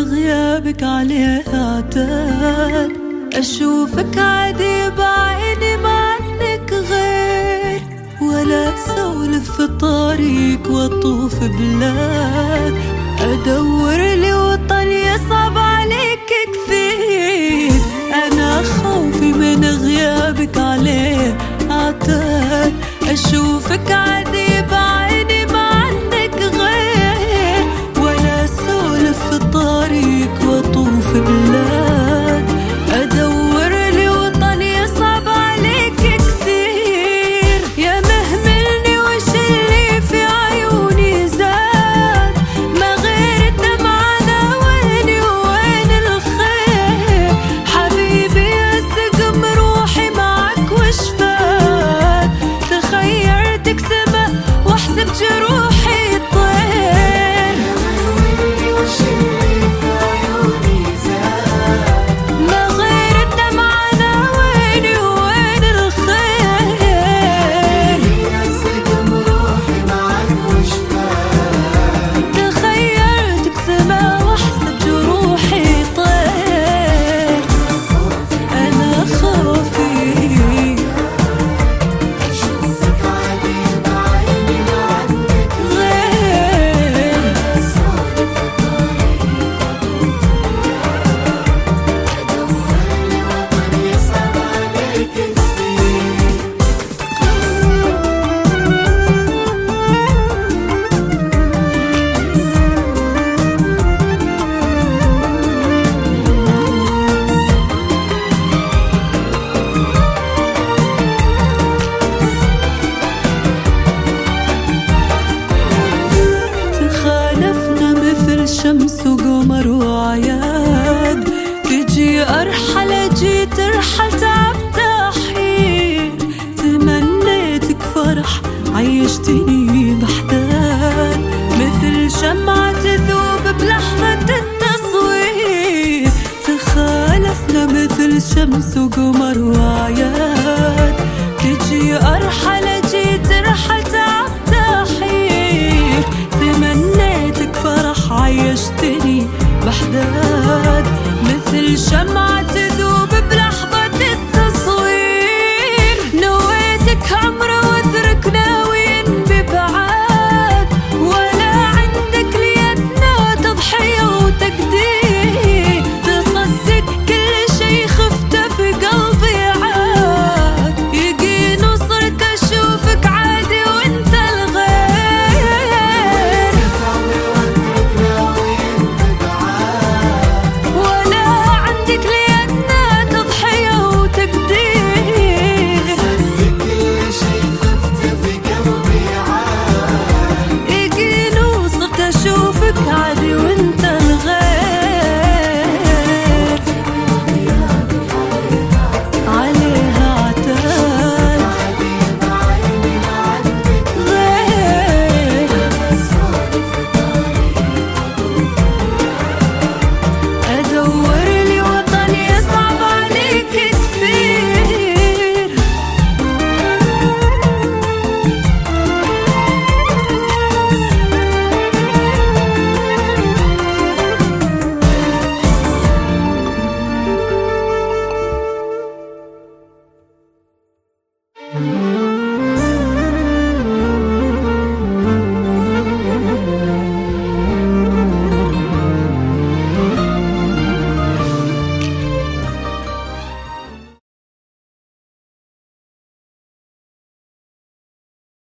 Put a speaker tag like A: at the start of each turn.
A: غيابك عليه اعتاد. اشوفك عادي بعيني ما عنك غير، ولا اسولف في الطريق واطوف بلاد. ادور لي وطن يصعب عليك كثير، انا خوفي من غيابك عليه اعتاد. اشوفك عادي بعيني ما عنك غير، ولا اسولف في الطريق واطوف بلاد. ادور لي وطن يصعب عليك كثير، يا مهملني وش اللي في عيوني زاد. ما غير الدمعة ويني وين الخير، حبيبي اسقم روحي معك وش فات. تخيرتك سما واحسب جروحي طير، وش اللي في عيوني زاد. ما غير الدمعة ويني وين الخير، اسقم روحي معك وش فات. تخيرتك سما واحسب جروحي طير. انا خوفي اشوفك عادي بعيني ما عنك غير، اسولف في الطريق ادور لي وطن يصعب عليك كثير. تخالفنا مثل شمس وقمر وعياد. تجي ارحل اجي ترحل تعبت احير. تمنيتك فرح عيشتني بحداد، مثل شمعة تذوب بلحظة التصوير. تخالفنا مثل شمس وقمر وعياد. تجي ارحل اجي ترحل تعبت احير. تمنيتك فرح عيشتني بحداد، مثل شمعة